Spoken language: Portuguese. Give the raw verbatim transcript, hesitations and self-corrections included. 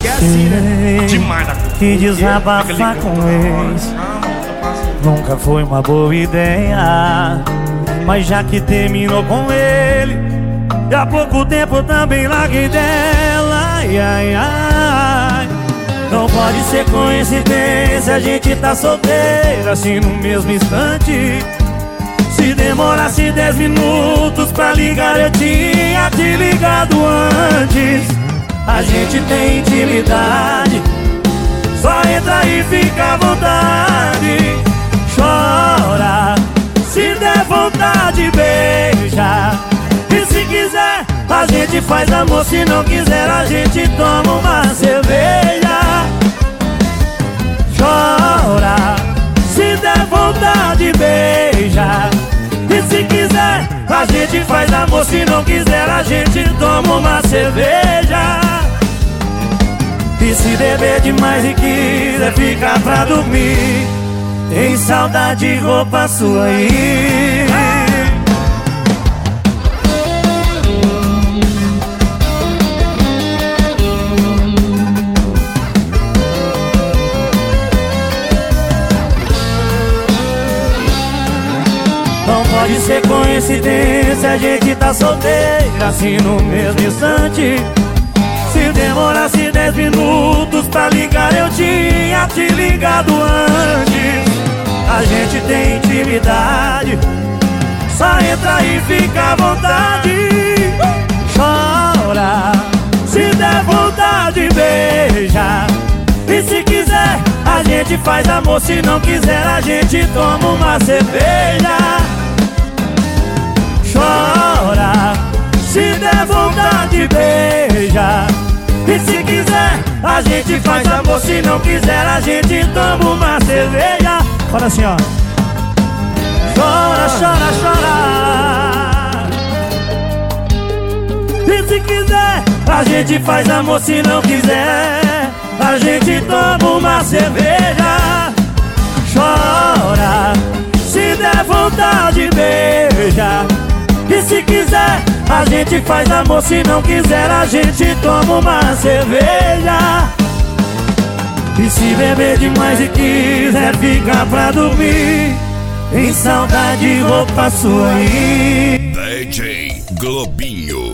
é assim, né? Demais da conta. Que desabafar com ex nunca foi uma boa ideia. Mas já que terminou com ele, e há pouco tempo também larguei dela. Ai, ai, ai. Não pode ser coincidência, a gente tá solteiro assim no mesmo instante. Se demorasse dez minutos pra ligar, eu tinha te ligado antes. A gente tem intimidade, só entra e fica à vontade. Chora, se der vontade, beija. E se quiser, a gente faz amor. Se não quiser, a gente toma uma cerveja. Chora, se der vontade, beija. E se quiser, a gente faz amor. Se não quiser, a gente toma uma cerveja. E se beber demais e quiser ficar pra dormir, tem saudade, roupa sua aí. Não pode ser coincidência, a gente tá solteiro assim no mesmo instante. Se demorasse dez minutos pra ligar, eu tinha te ligado antes. A gente tem intimidade, só entra e fica à vontade. Chora, se der vontade, beija. E se quiser, a gente faz amor. Se não quiser, a gente toma uma cerveja. Chora, se der vontade, beija. E se quiser, a gente faz amor. Se não quiser, a gente toma uma cerveja. Fala assim, ó. Chora, chora, chora. E se quiser, a gente faz amor. Se não quiser, a gente toma uma cerveja. Chora, se der vontade, beija. E se quiser, a gente faz amor. Se não quiser, a gente toma uma cerveja. E se beber demais e quiser ficar pra dormir, tem saudade, roupa sua aí. D J Globinho.